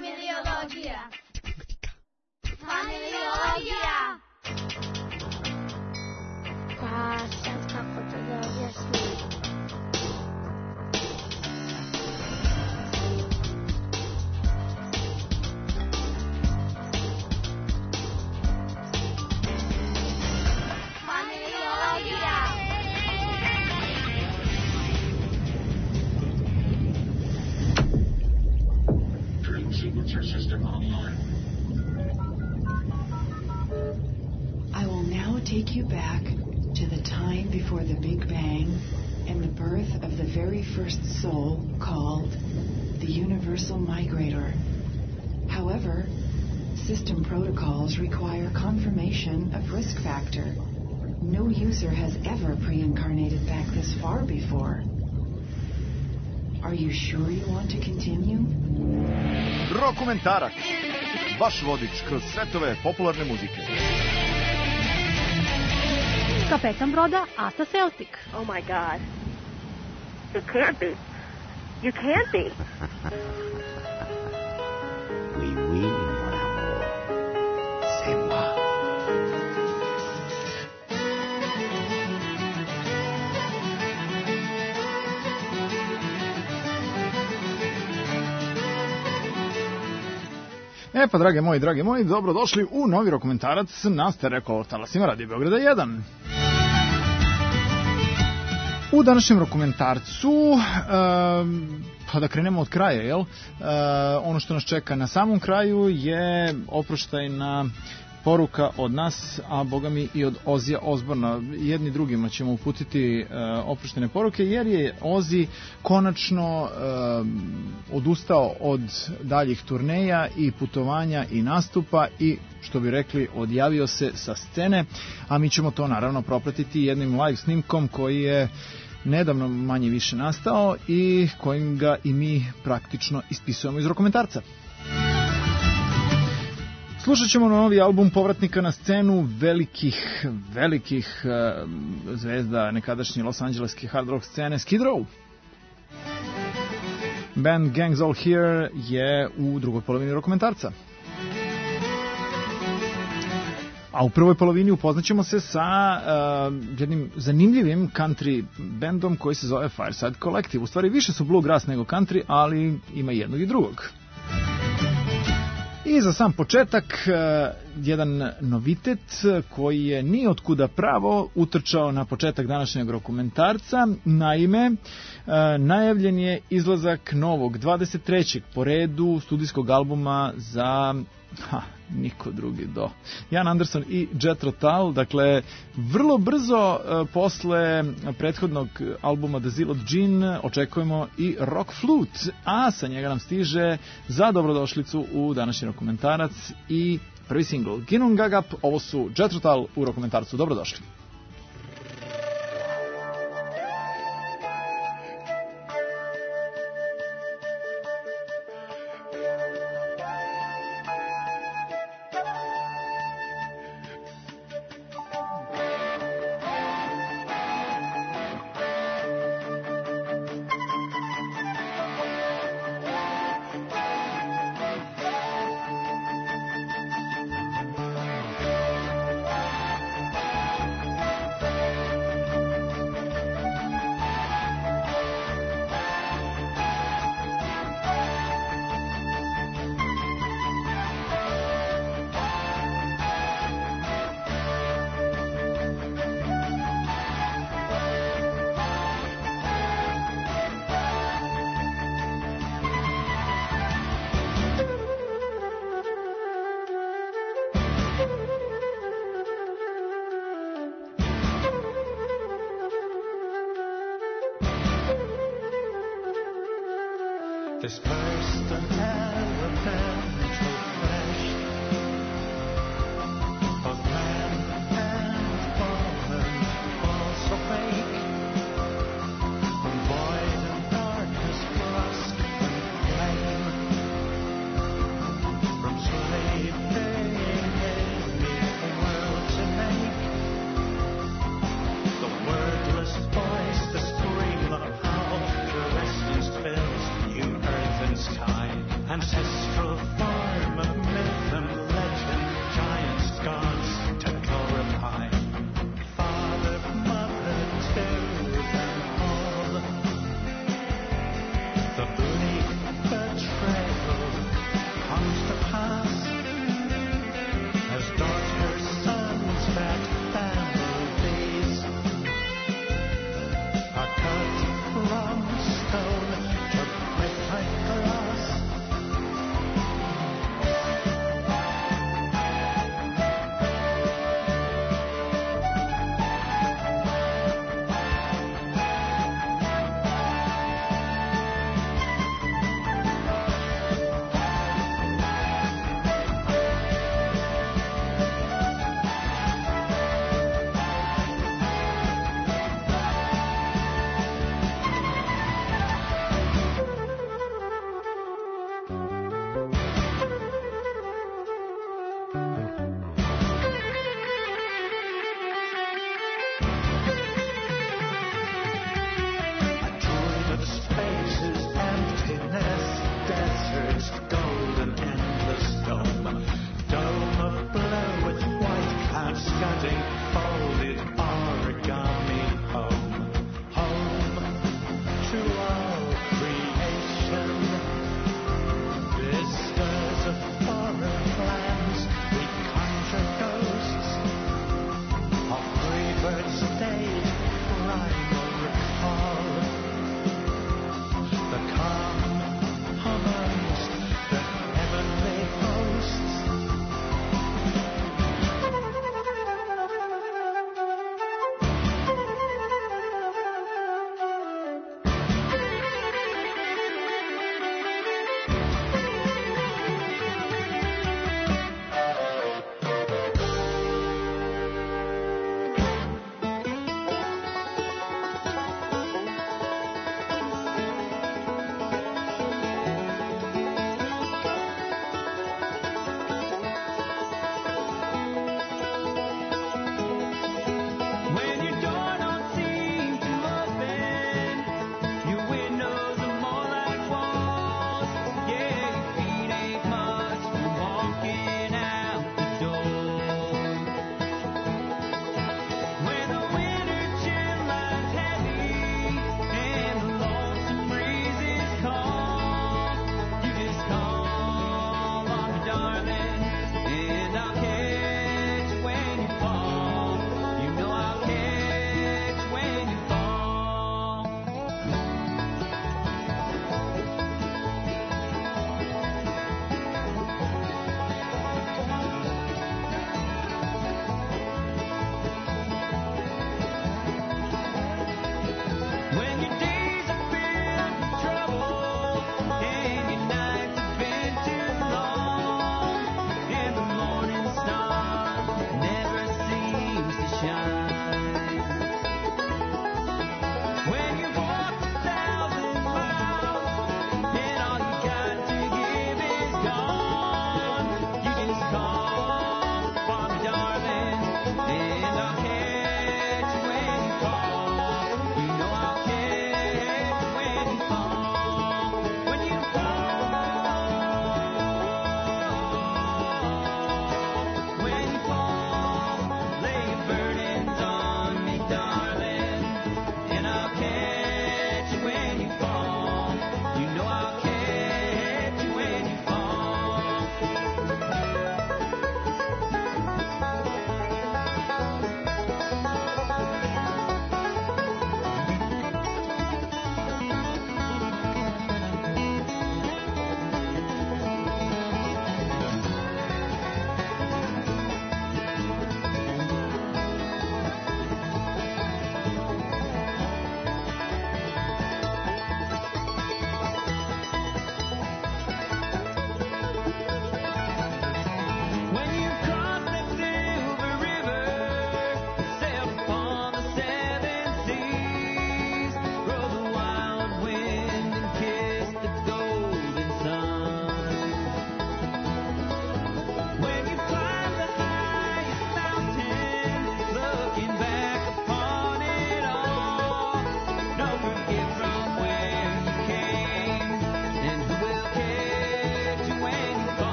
Familiologija. Familiologija. Pa sad kako to da objasnim? I will now take you back to the time before the Big Bang and the birth of the very first soul called the Universal Migrator. However, system protocols require confirmation of risk factor. No user has ever pre-incarnated back this far before. Are you sure you want to continue? Rokomentarac. Vaš vodič kroz svetove popularne muzike. Kapetan broda Asa Celtic. Oh my god. It can't be. You can't be. Oui, oui, mon amour. C'est moi. E pa, drage moji, dobrodošli u novi rokomentarac na stereo talasima Radio Beograda 1. U današnjem rokomentarcu, pa da krenemo od kraja, jel? Ono što nas čeka na samom kraju je oproštajna poruka od nas, a boga mi i od Ozija Osborna. Jedni drugima ćemo uputiti oproštene poruke, jer je Ozi konačno odustao od daljih turneja i putovanja i nastupa i, što bi rekli, odjavio se sa scene, a mi ćemo to naravno propratiti jednim live snimkom koji je nedavno manje više nastao i kojim ga i mi praktično ispisujemo iz rokomentarca. Slušat ćemo novi album povratnika na scenu velikih zvezda nekadašnje Los Angeleske hard rock scene, Skid Row. Band Gangs All Here je u drugoj polovini rokomentarca. A u prvoj polovini upoznaćemo se sa jednim zanimljivim country bandom koji se zove Fireside Collective. U stvari više su bluegrass nego country, ali ima jednog i drugog. I za sam početak, jedan novitet koji je ni otkuda pravo utrčao na početak današnjeg rokomentarca. Naime, najavljen je izlazak novog 23. po redu studijskog albuma za niko drugi do Jan Anderson i Jethro Tull. Dakle, vrlo brzo posle prethodnog albuma The Zillot Gene očekujemo i Rock Flute, a sa njega nam stiže za dobrodošlicu u današnji rokomentarac i prvi singl Ginnungagap. Ovo su Jethro Tull u rokomentarcu. Dobrodošli. Dispersed and elephant refreshed, both man and woman also fake, from void and darkness, brusque and plain, from slave paying a world to make, the wordless voice, the scream of how the restless fills new earth and sky, ancestral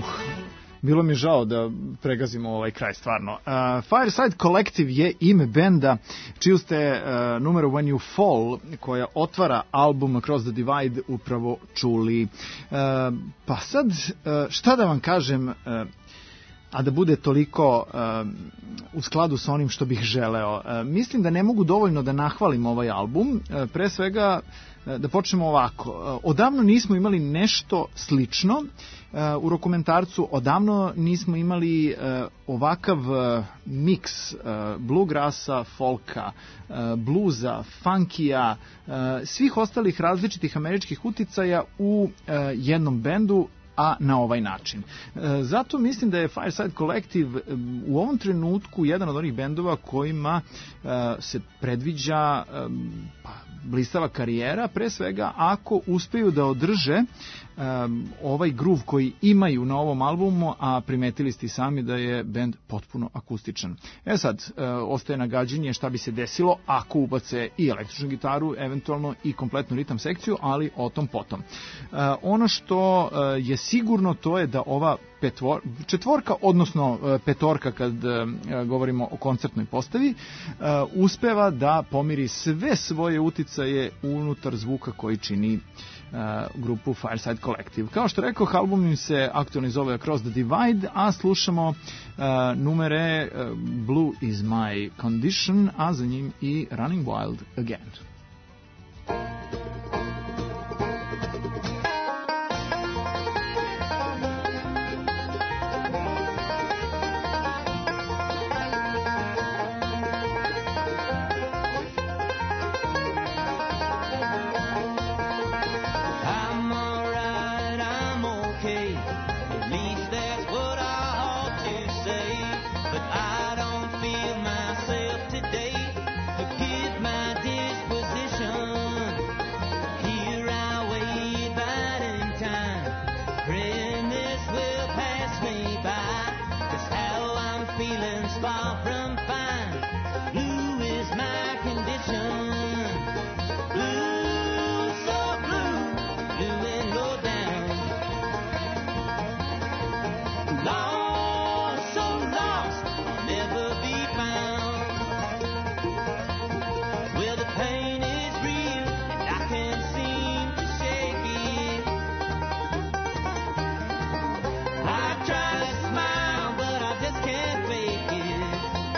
Bilo mi je žao da pregazimo ovaj kraj, stvarno. Fireside Collective je ime benda čiju ste numeru When You Fall, koja otvara album Across the Divide, upravo čuli. Pa sad, šta da vam kažem, a da bude toliko u skladu sa onim što bih želeo. Mislim da ne mogu dovoljno da nahvalim ovaj album. Pre svega, da počnemo ovako. Odavno nismo imali nešto slično u dokumentarcu, odavno nismo imali ovakav miks bluegrassa, folka, bluza, funkija, svih ostalih različitih američkih uticaja u jednom bendu, a na ovaj način. Zato mislim da je Fireside Collective u ovom trenutku jedan od onih bendova kojima se predviđa blistava karijera, pre svega ako uspeju da održe ovaj groove koji imaju na ovom albumu, a primetili ste i sami da je bend potpuno akustičan. Sad, ostaje nagađanje šta bi se desilo ako ubace i električnu gitaru, eventualno i kompletnu ritam sekciju, ali o tom potom. Ono što je sigurno, to je da ova četvorka, odnosno petorka kad govorimo o koncertnoj postavi, uspeva da pomiri sve svoje uticaje unutar zvuka koji čini grupu Fireside Collective. Kao što rekao, album im se aktualno zove Across the Divide, a slušamo numere Blue is My Condition, a za njim i Running Wild Again. I try to smile, but I just can't fake it.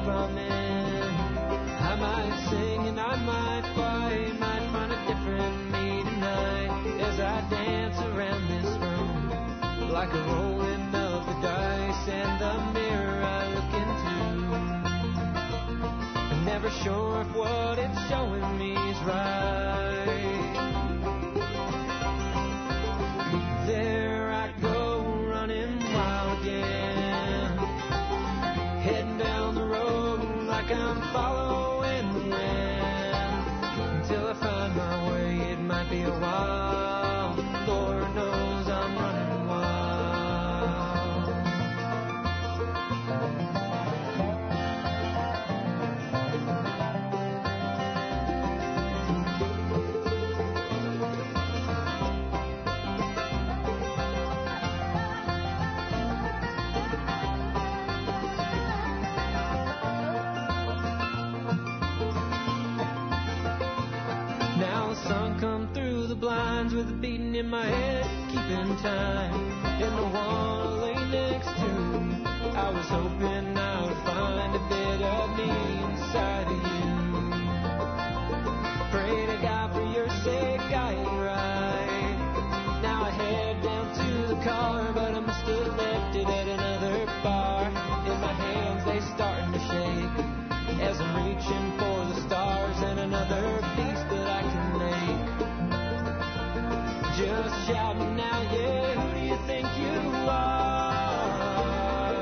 strumming. I might sing and I might fight, might find a different me tonight as I dance around this room like a rolling of the dice and the mirror I look into. I'm never sure if what it's showing me is right. There I go running wild again, heading down the road like I'm following the wind until I find my way. It might be a while, Lord knows I'm running wild. Now the sun come through the blinds with a beating in my head, keeping time, and the one I lay next to. I was hoping I would find a bit of me inside of you. Pray to God for your sake I ain't right. Now I head down to the car, but I must have left it at another bar. In my hands they starting to shake as I'm reaching for the stars and another piece that I can make. Just shouting now, yeah, who do you think you are?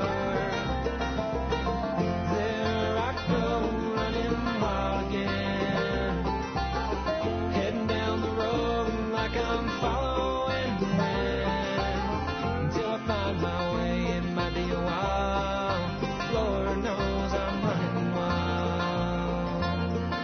There I go running wild again, heading down the road like I'm following the wind until I find my way. It might be a while, Lord knows I'm running wild.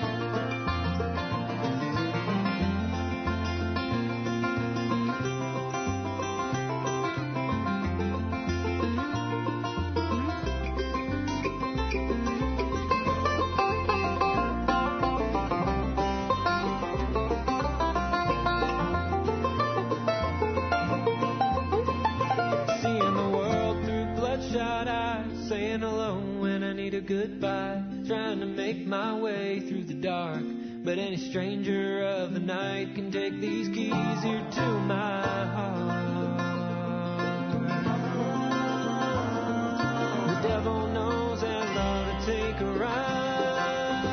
Seeing the world through bloodshot eyes, saying hello when I need a goodbye, trying to make my way through the dark, but any stranger of the night can take these keys here to my heart. The devil knows I love to take a ride.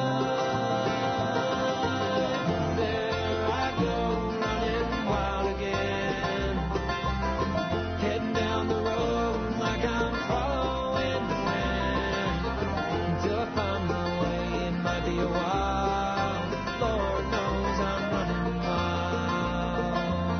There I go running wild again, heading down the road like I'm following the wind until I find my way. It might be a while, Lord knows I'm running wild.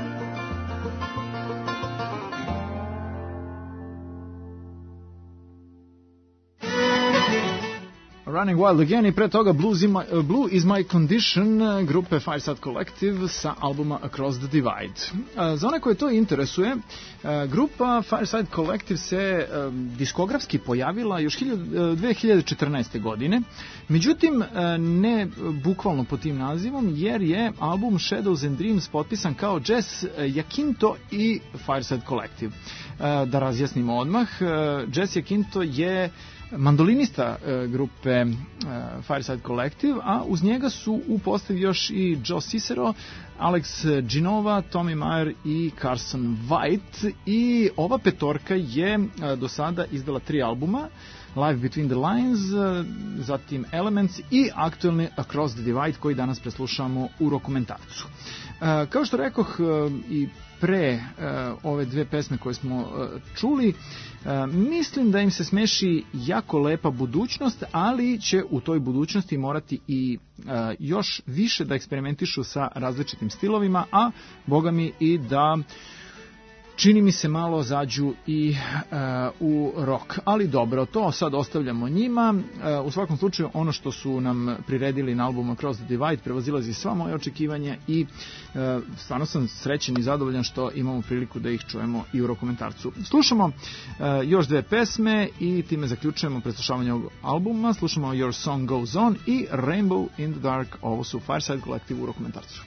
Running Wild Again i pre toga Blue Is My Condition grupe Fireside Collective sa albuma Across the Divide. Za one koje to interesuje, grupa Fireside Collective se diskografski pojavila još 2014. godine, međutim ne bukvalno pod tim nazivom, jer je album Shadows and Dreams potpisan kao Jess Jacinto i Fireside Collective. Da razjasnimo odmah, Jess Jacinto je mandolinista grupe Fireside Collective, a uz njega su u postavi još i Joe Cicero, Alex Ginova, Tommy Meyer i Carson White, i ova petorka je do sada izdala 3 albuma: Live Between the Lines, zatim Elements i aktuelni Across the Divide koji danas preslušamo u Rokomentarcu. Kao što rekoh i pre ove dve pesme koje smo čuli, mislim da im se smeši jako lepa budućnost, ali će u toj budućnosti morati i još više da eksperimentišu sa različitim stilovima, a boga mi i da čini mi se malo zađu i u rock. Ali dobro, to sad ostavljamo njima. U svakom slučaju, ono što su nam priredili na albumu Across the Divide prevazilazi sva moje očekivanja i stvarno sam srećen i zadovoljan što imamo priliku da ih čujemo i u Rokomentarcu. Slušamo još dve pesme i time zaključujemo preslušavanje ovog albuma. Slušamo Your Song Goes On i Rainbow in the Dark. Ovo su Fireside Collective u Rokomentarcu.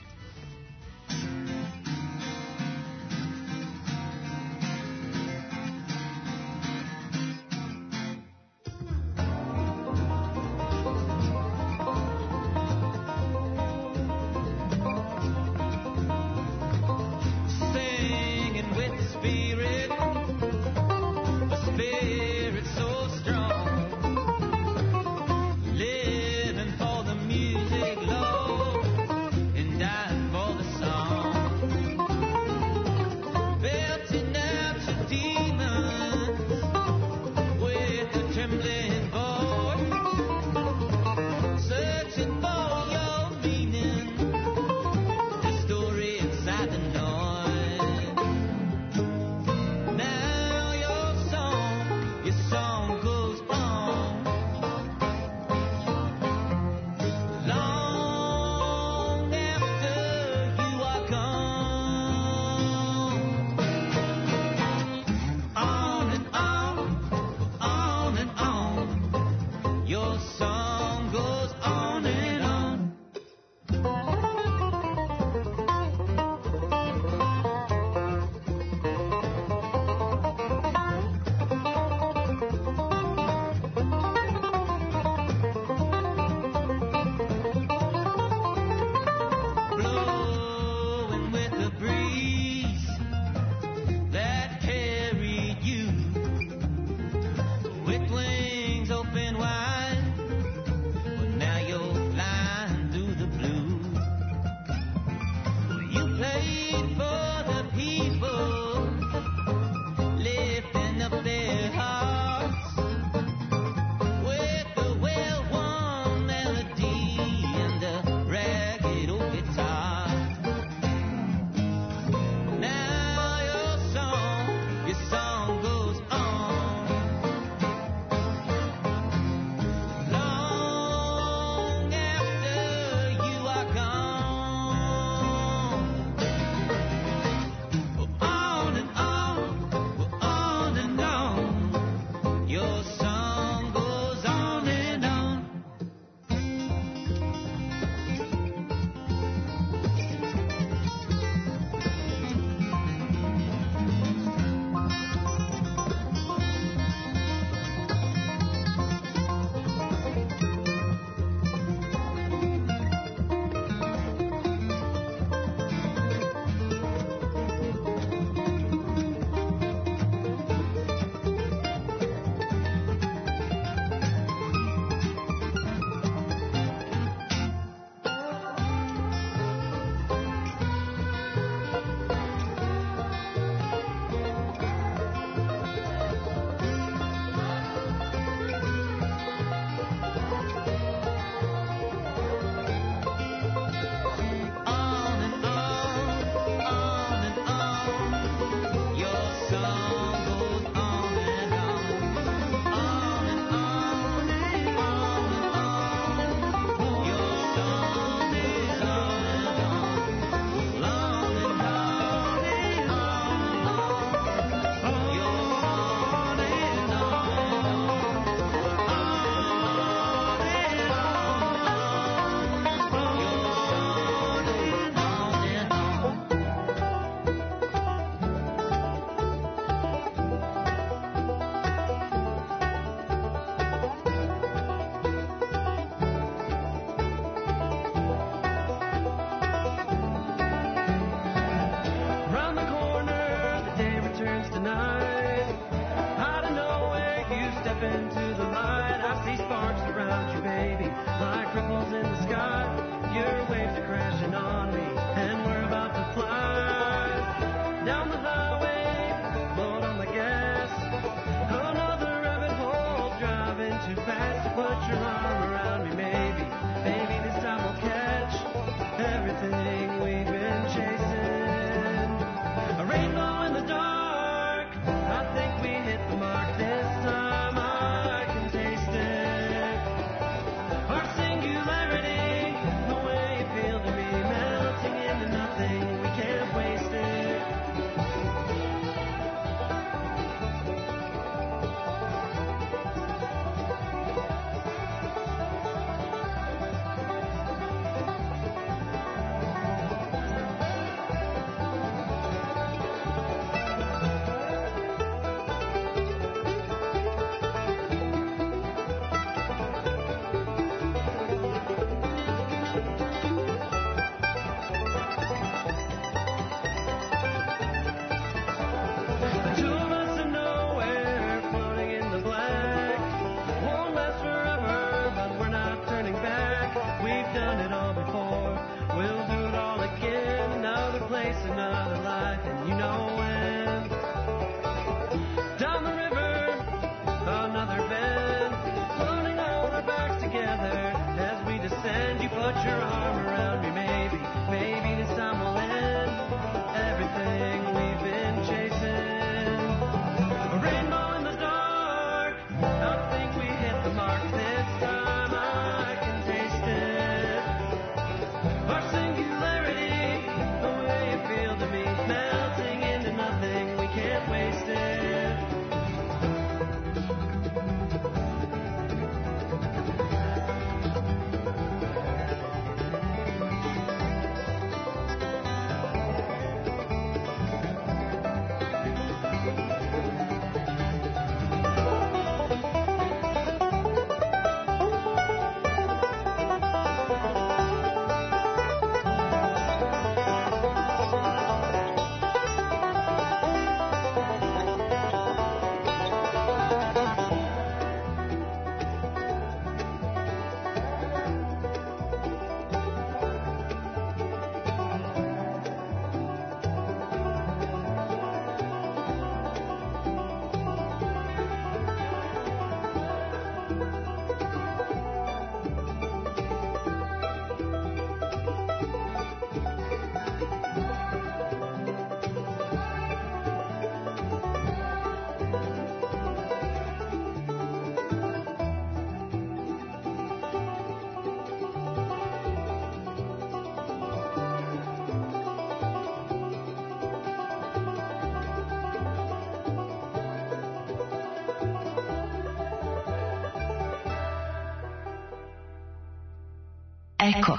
Eko.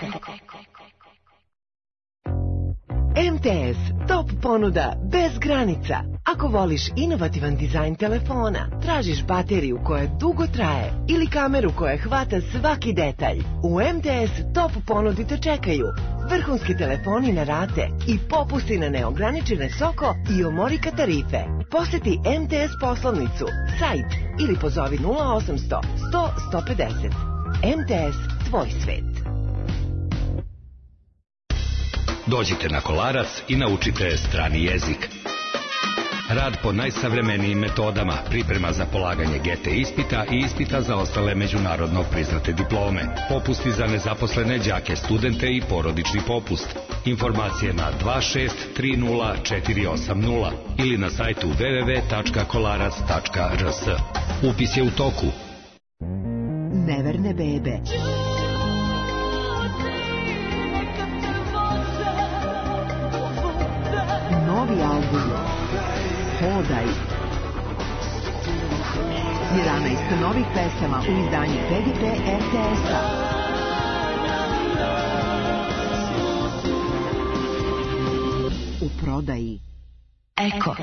MTS Top ponuda bez granica. Ako voliš inovativan dizajn telefona, tražiš bateriju koja dugo traje ili kameru koja hvata svaki detalj, u MTS Top ponudi te čekaju vrhunski telefoni na rate i popusti na neograničene soko i omorika tarife. Poseti MTS poslovnicu, sajt ili pozovi 0800 100 150. MTS, tvoj svet. Dođite na Kolarac i naučite strani jezik. Rad po najsavremenijim metodama, priprema za polaganje GT ispita i ispita za ostale međunarodno priznate diplome. Popusti za nezaposlene đake, studente i porodični popust. Informacije na 2630480 ili na sajtu www.kolarac.rs. Upis je u toku. Neverne bebe. Novi album Hodaj. 11 novih pesama u izdanju PGP RTS-a. U prodaji Eko.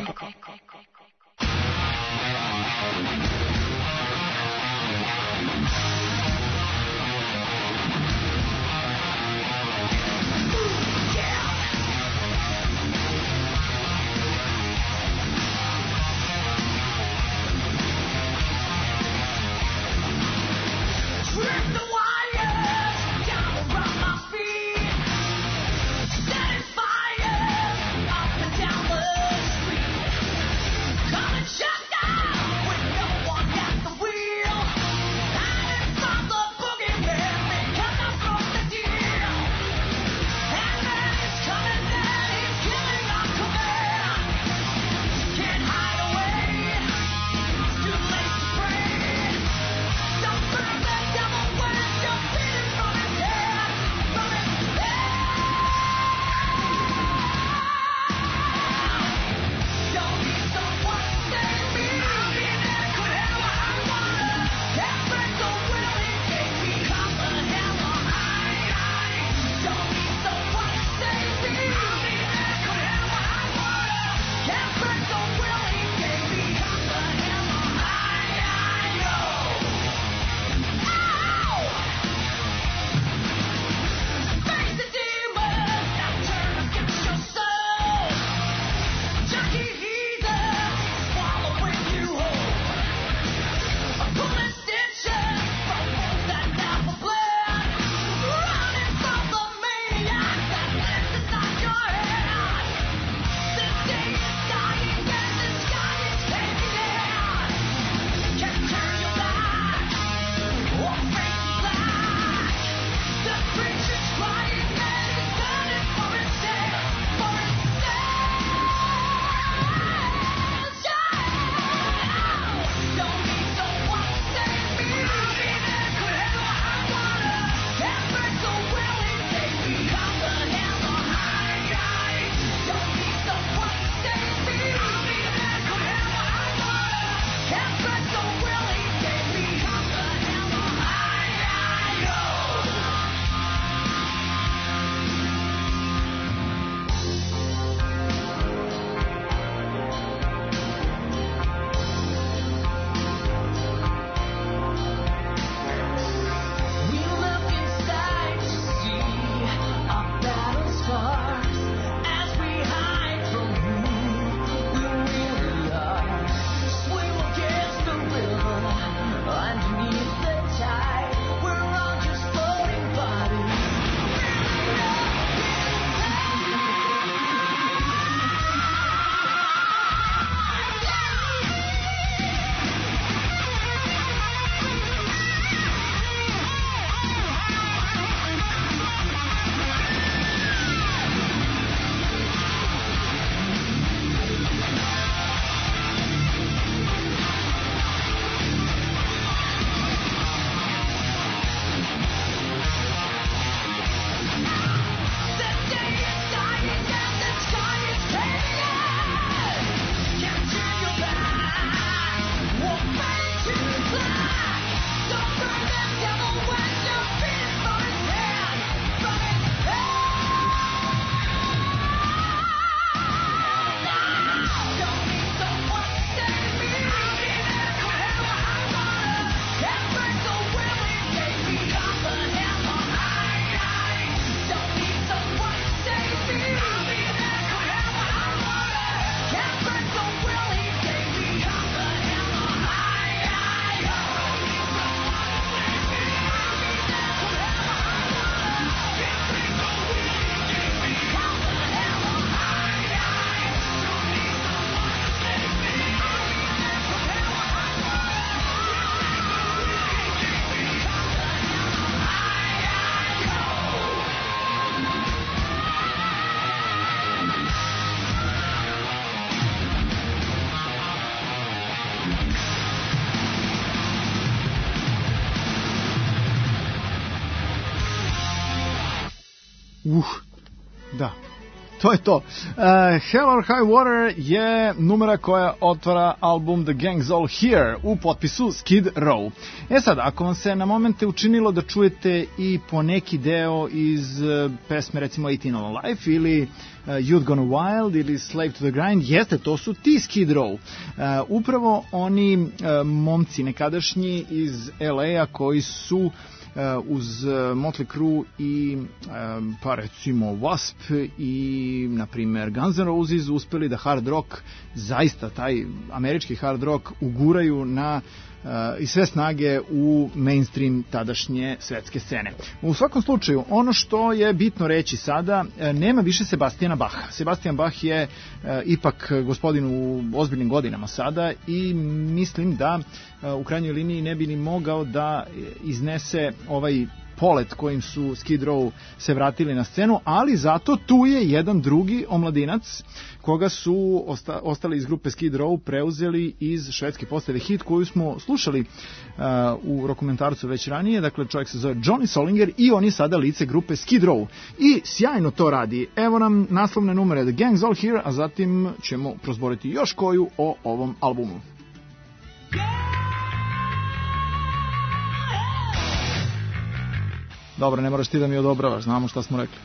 Da. To je to. Hell or High Water je numera koja otvara album The Gang's All Here u potpisu Skid Row. Sad, ako vam se na momente učinilo da čujete i po neki deo iz pesme recimo 18 on Life ili Youth Gone Wild ili Slave to the Grind, jeste, to su ti Skid Row. Upravo oni momci nekadašnji iz LA-a koji su uz Motley Crue i pa recimo Wasp i na primer Guns N' Roses uspeli da hard rock, zaista taj američki hard rock uguraju na i sve snage u mainstream tadašnje svetske scene. U svakom slučaju, ono što je bitno reći sada, nema više Sebastijana Baha. Sebastian Bach je ipak gospodin u ozbiljnim godinama sada i mislim da u krajnjoj liniji ne bi ni mogao da iznese ovaj polet kojim su Skid Row se vratili na scenu, ali zato tu je jedan drugi omladinac koga su ostali iz grupe Skid Row preuzeli iz švedske postave hit koju smo slušali u dokumentarcu već ranije. Dakle, čovjek se zove Johnny Solinger i on je sada lice grupe Skid Row i sjajno to radi. Evo nam naslovne numere The Gang's All Here, a zatim ćemo prozboriti još koju o ovom albumu. Dobro, ne moraš ti da mi odobravaš, znamo šta smo rekli.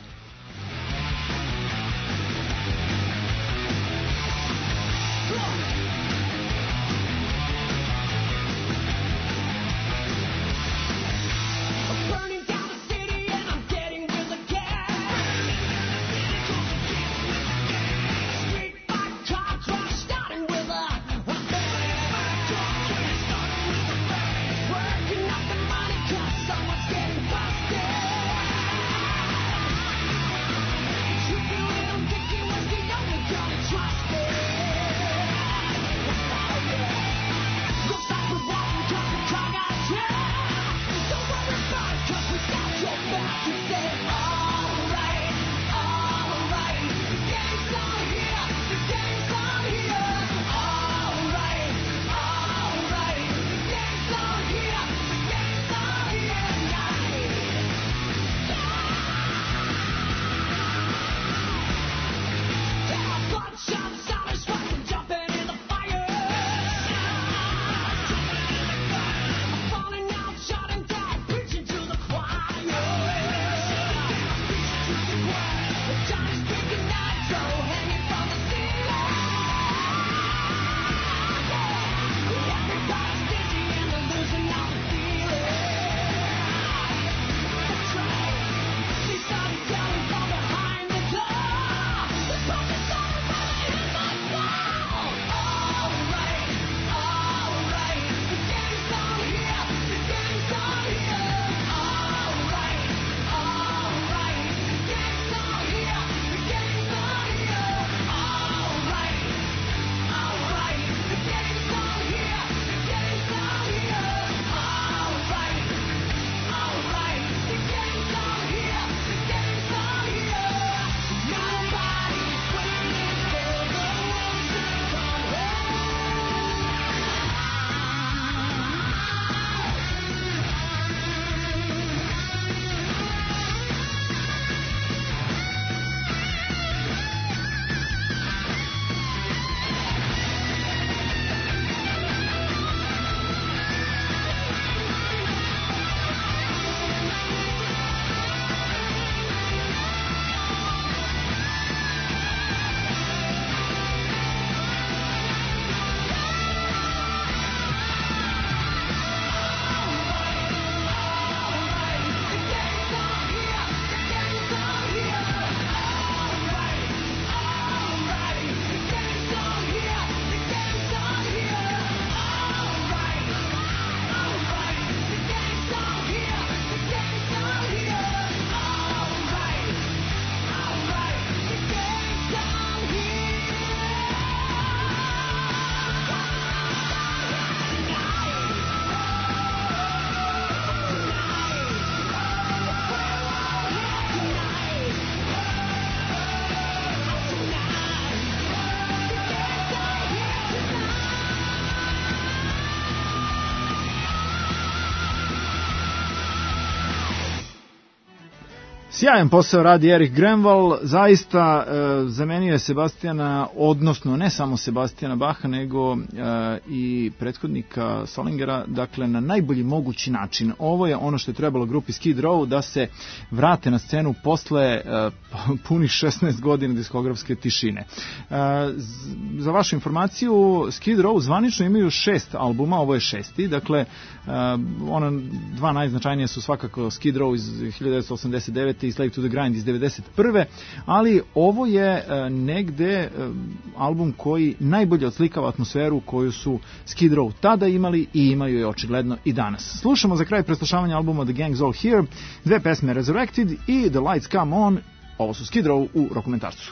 Sjajan posao radi Erik Grönwall, zaista zamenio je Sebastijana, odnosno ne samo Sebastijana Baha, nego i prethodnika Solingera, dakle na najbolji mogući način. Ovo je ono što je trebalo grupi Skid Row da se vrate na scenu posle punih 16 godina diskografske tišine. Za vašu informaciju, Skid Row zvanično imaju 6 albuma, ovo je 6. Dakle, dva najznačajnije su svakako Skid Row iz 1989. i Slave to the Grind iz 1991. Ali ovo je negde album koji najbolje odslikava atmosferu koju su Skid Row tada imali i imaju je očigledno i danas. Slušamo za kraj preslušavanja albuma The Gang's All Here, dve pesme Resurrected i The Lights Come On. Ovo su Skid Row u Rokomentarcu.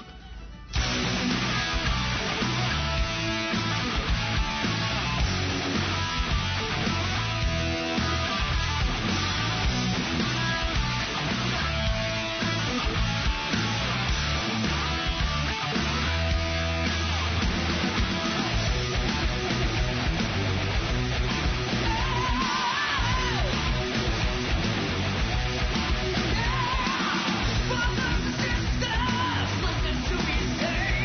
Listen to me say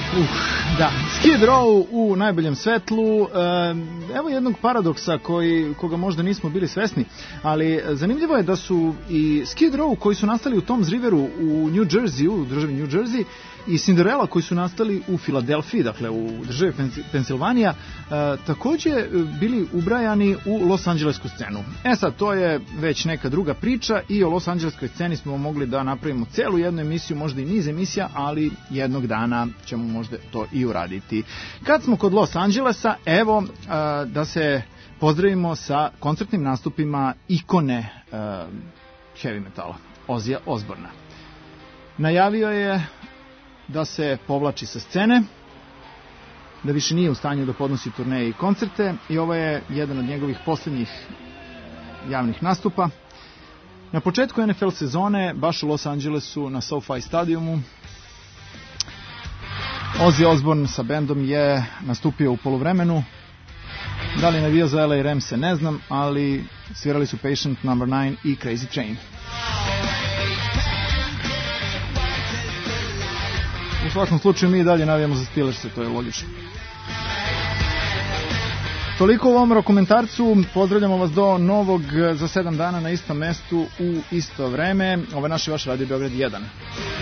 Da, Skid Row u najboljem svetlu. Evo jednog paradoksa koga možda nismo bili svesni, ali zanimljivo je da su i Skid Row koji su nastali u Toms Riveru u New Jersey, u državi New Jersey, i Cinderella koji su nastali u Filadelfiji, dakle u državi Pensilvanija, takođe bili ubrajani u Los Angelesku scenu. Sad, to je već neka druga priča i o Los Angeleskoj sceni smo mogli da napravimo celu jednu emisiju, možda i niz emisija, ali jednog dana ćemo možda to i uraditi. Kad smo kod Los Angelesa, evo da se pozdravimo sa koncertnim nastupima ikone heavy metala, Ozzyja Osbourna. Najavio je da se povlači sa scene, da više nije u stanju da podnosi turneje i koncerte, i ovo je jedan od njegovih posljednjih javnih nastupa. Na početku NFL sezone, baš u Los Angelesu na SoFi stadiumu, Ozzy Osbourne sa bendom je nastupio u poluvremenu. Da li navio za LA Ramse ne znam, ali svirali su Patient No. 9 i Crazy Train. U svakom slučaju mi i dalje navijamo za Steelers, to je logično. Toliko u ovom rokomentarcu, pozdravljamo vas do novog za 7 dana na istom mestu u isto vreme. Ovo je naš i vaš Radio Beograd 1.